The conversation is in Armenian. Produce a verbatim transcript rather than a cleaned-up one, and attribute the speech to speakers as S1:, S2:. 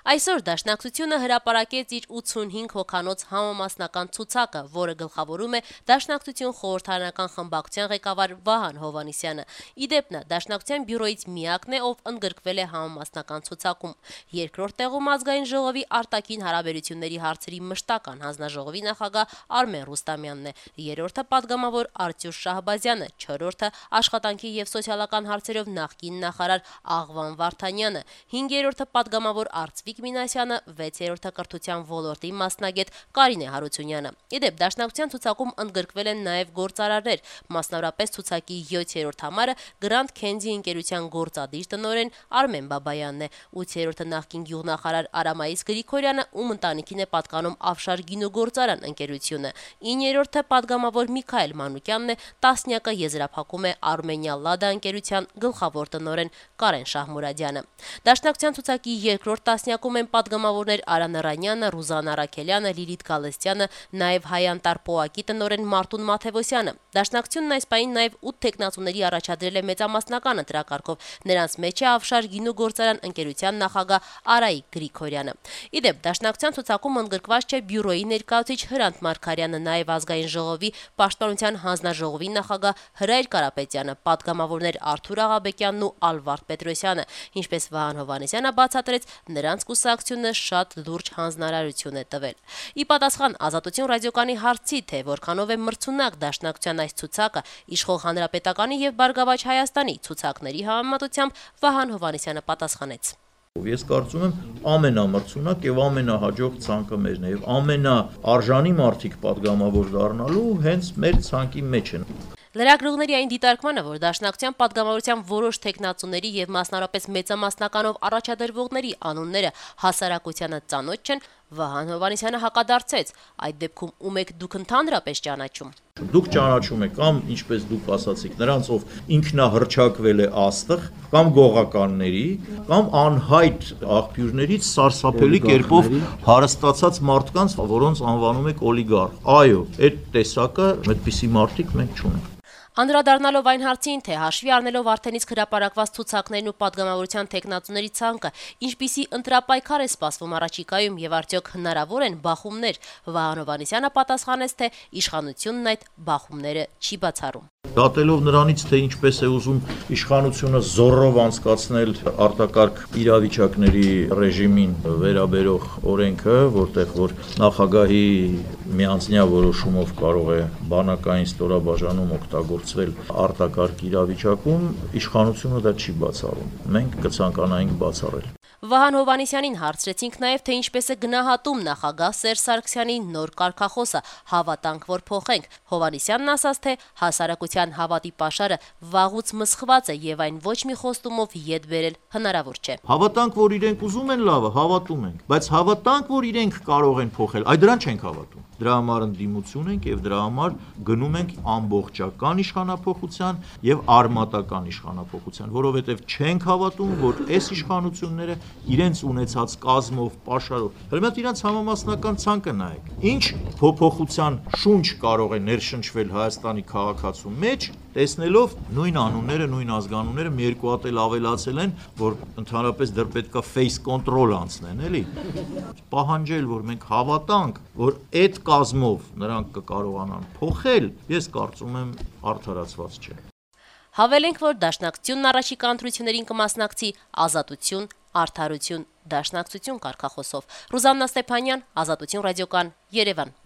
S1: Այսօր Դաշնակցությունը հրապարակեց իր ութսունհինգ հոգանոց համամասնական ցուցակը, որը գլխավորում է Դաշնակցություն խորհրդարանական խմբակցության ղեկավար Վահան Հովհաննիսյանը։ Ի դեպ նա Դաշնակցության բյուրոյից միակն է, ով ընդգրկվել է համամասնական ցուցակում։ Երկրորդ տեղում ազգային ժողովի արտաքին հարաբերությունների հարցերի մշտական հանձնաժողովի նախագահ Արմեն Ռուստամյանն է, երրորդը պատգամավոր Արտյուշ Շահբազյանը, չորրորդը աշխատանքի եւ սոցիալական հարցերով նախկին նախարար Աղվան Վարդանյանը, հինգերորդը պատգամավոր Արծվիկ Մինասյանը, վեցերորդը կրթության ոլորտի մասնագետ Կարինե Հարությունյանը։ Ի դեպ Դաշնակցության ցուցակում ընդգրկվել են նաև գործարարներ, մասնավորապես ցուցակի յոթերորդ համարը Grand Candy ընկերության գործադիր տնօրեն Արմեն Բաբայանն է, ութերորդը նախկին գյուղնախարար Արամայիս Գրիգորյանը, ում ընտանիքին է պատկանում Ավշար գինուգործարան ընկերությունը, իններորդը պատգամավոր Միքայել Մանուկյանն է, տասնյակը եզրափակում է Արմենիա Լադա ընկերության գլխավոր տնօրեն Կարեն Շահմուրադյանը։ Դաշնակցության ցուցակի երկրորդ տասնյակում են պատգամավորներ Արա Նռանյանը, Ռուզաննա Արաքելյանը, Լիլիթ Գալստյանը, նաև Հայանտար Պոակի տնօրեն Մարտուն Մաթևոսյանը։ Դաշնակցությունն այս պահին նաև ութ տեխնացուների առաջադրել է մեծամասնական ընտրակարգով, նրանց մեջ է Ավշար գինուգործարան ընկերության նախագահ Արայիկ Գրիգորյանը։ Ի դեպ Դաշնակցության ցուցակում ընդգրկված չէ բյուրոյի ներկայացուցիչ Հրանտ Մարգարյանը, նաև ազգային ժողովի պաշտպանության հանձնաժողովի նախագահ Հրայր Կարապետյանը, պատգամավորներ Արթուր Աղաբեկյանն ու Ալվարդ Պետրոսյանը, ինչպես Վահան Հովհաննիսյանը բացատրեց, նրանց կուսակցությունը շատ լուրջ հանձնարարություն է տվել։ Ի պատասխան Ազատություն ռադիոկանի հարցի, թե որքանով է մրցունակ Դաշնակցության այս ցուցակը իշխող Հանրապետականի եւ Բարգավաճ Հայաստանի ցուցակների համեմատությամբ, Վահան Հովհաննիսյանը պատասխանեց.
S2: Ես կարծում եմ ամենամրցունակ եւ ամենահաջող ցանկը մերն է եւ ամենաարժանի մարդիկ պատգամավոր դառնալու հենց մեր ցանկի մեջ են։
S1: Լրագրողների այն դիտարկմանը, որ Դաշնակցության պատգամավորության որոշ տեխնացուների եւ մասնավորապես մեծամասնականով առաջադրվողների անունները հասարակությանը ծանոթ չեն, Վահան Հովհաննիսյանը հակադարձեց. այդ դեպքում ում եք դուք ընդհանրապես ճանաչում։
S2: Դուք ճանաչում եք կամ, ինչպես դուք ասացիք, նրանց ով ինքնահռչակվել է աստղ, կամ գողականների, կամ անհայտ աղբյուրներից սարսափելի կերպով հարստացած մարդկանց, որոնց անվանում եք օլիգարխ։ Այո, այդ տեսակը այդպիսի մարդիկ մենք չունենք։
S1: Անդրադառնալով այն հարցին, թե հաշվի առնելով արդեն իսկ հրապարակված ցուցակներն ու պատգամավորության տեխնացուների ցանկը, ինչպիսի ընտրապայքար է սպասվում առաջիկայում եւ արդյոք հնարավոր են բախումներ, Վահան Հովհաննիսյանը պատասխանեց, թե իշխանությունն այդ բախումները չի բացառում։
S2: Դատելով նրանից, թե ինչպես է ուզում իշխանությունը զորով անցկացնել արտակարգ իրավիճակների ռեժիմին վերաբերող օրենքը, որտեղ որ նախագահի միանձնյա որոշումով կարող է բանակային ստորաբաժանում օգտագործվել արտակարգ իրավիճակում, իշխանությունը դա չի բացառում։ Մենք կցանկանայինք բացառել։
S1: Վահան Հովհաննիսյանին հարցրեցինք նաև, թե ինչպես է գնահատում նախագահ Սերժ Սարգսյանի նոր կարգախոսը «Հավատանք, որ փոխենք»։ Հովհաննիսյանն ասաց, թե հասարակության հավատի պաշարը վաղուց մսխված է եւ այն ոչ մի խոստումով ետ բերել հնարավոր չէ։
S2: Հավատանք, որ իրենք ուզում են լավը, հավատում ենք, բայց հավատանք, որ իրենք կարող են փոխել, այ դրան չենք հավատում։ Դրա համար ընդդիմություն ենք եւ դրա համար գնում ենք ամբողջական իշխանափոխության եւ արմատական իշխանափոխության, որովհետեւ չենք հավատում, որ այս իշխանությունները իրենց ունեցած կազմով, պաշարով, հրմետ իրենց համամասնական ցանկը նայեք։ Ինչ փոփոխության շունչ կարող է ներշնչվել Հայաստանի քաղաքացու մեջ, տեսնելով նույն անունները, նույն ազգանունները մի երկու հատ էլ ավելացել են, որ ընդհանրապես դեռ պետքա face control անցնեն, էլի։ Պահանջել, որ մենք հավատանք, որ այդ կազմով նրանք կկարողանան փոխել, ես կարծում եմ արդարացված չէ։
S1: Հավելենք, որ Դաշնակցությունն առաջիկա ընտրություններին կմասնակցի ազատություն, արդարություն, դաշնակցություն կարգախոսով։ Ռուզաննա Ստեփանյան, Ազատություն ռադիոկան, Երևան։